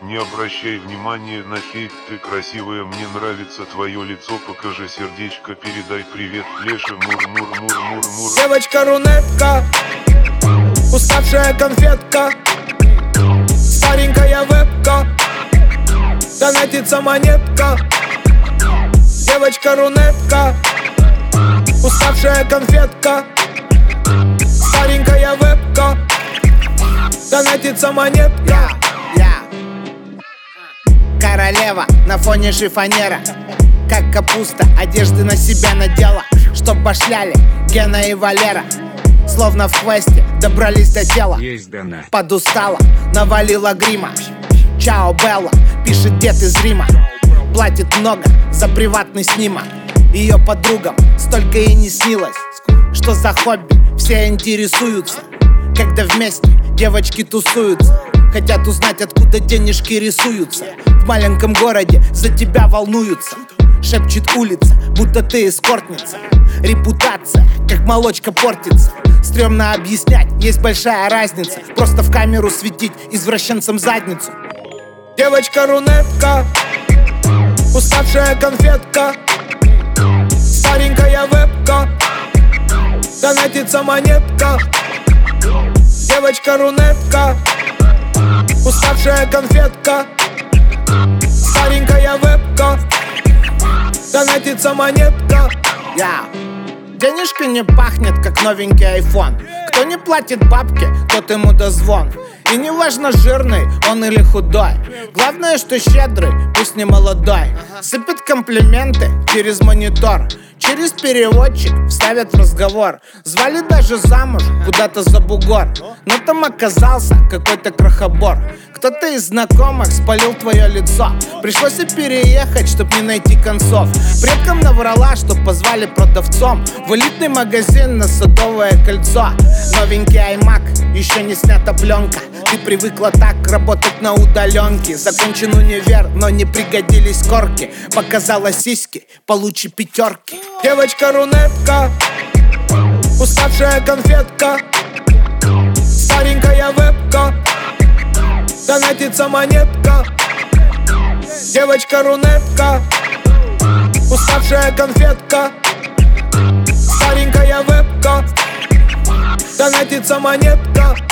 Не обращай внимания на хейт, ты красивая, мне нравится твое лицо, покажи сердечко, передай привет, Леша, мур-мур-мур-мур-мур. Девочка-рунетка, уставшая конфетка, старенькая вебка, донатится монетка. Девочка-рунетка, уставшая конфетка, старенькая вебка, донатится монетка. Королева на фоне шифонера, как капуста, одежды на себя надела, чтоб башляли Гена и Валера. Словно в квесте добрались до тела. Подустала, навалила грима. Чао, Белла, пишет дед из Рима. Платит много за приватный снимок. Ее подругам столько и не снилось. Что за хобби, все интересуются. Когда вместе девочки тусуются, хотят узнать, откуда денежки рисуются. В маленьком городе за тебя волнуются. Шепчет улица, будто ты эскортница. Репутация, как молочка, портится. Стремно объяснять, есть большая разница. Просто в камеру светить извращенцам задницу. Девочка-рунетка, уставшая конфетка, старенькая вебка, донатится монетка. Девочка-рунетка, уставшая конфетка, старенькая вебка, донатится монетка. Денежка не пахнет, как новенький айфон. Кто не платит бабки, тот ему дозвон. И не важно, жирный он или худой. Главное, что щедрый, пусть не молодой. Сыпет комплименты через монитор. Через переводчик вставят в разговор. Звали даже замуж куда-то за бугор, но там оказался какой-то крохобор. Кто-то из знакомых спалил твое лицо. Пришлось и переехать, чтоб не найти концов. Предкам наврала, чтоб позвали продавцом в элитный магазин на Садовое кольцо. Новенький iMac, еще не снята пленка. Ты привыкла так работать на удаленке. Закончен универ, но не пригодились корки. Показала сиськи, получи пятерки. Девочка-рунетка, уставшая конфетка, старенькая вебка, донатится монетка. Девочка-рунетка, уставшая конфетка, старенькая вебка, донатится монетка.